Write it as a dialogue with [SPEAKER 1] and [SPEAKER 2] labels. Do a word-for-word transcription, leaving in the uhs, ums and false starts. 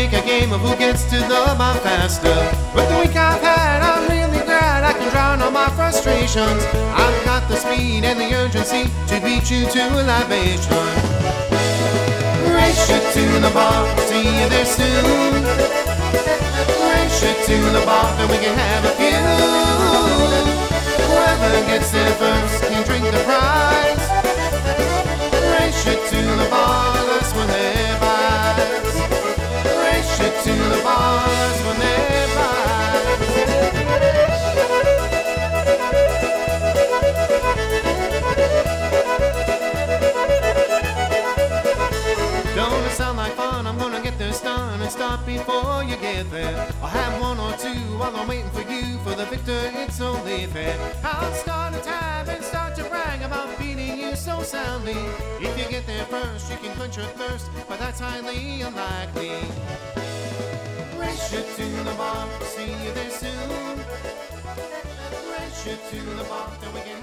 [SPEAKER 1] make a game of who gets to the bar faster. With the week I've had, I'm really glad I can drown all my frustrations. I've got the speed and the urgency to beat you to a libation. Race you to the bar, see you there soon. Race you to the bar, then we can have a few. Whoever gets there first can drink the prize. Race you to the bar, that's when they buys. Race you to the bar, that's when they buys. Don't it sound like fun? I'm gonna get this done and stop before you get there. I'll have one or two while I'm waiting for you. For the victor, it's only fair. I'll start a time and start to brag about beating you so soundly. If you get there first, you can quench your thirst, but that's highly unlikely. Race you to the bar, see you there soon. Race you to the bar, then we can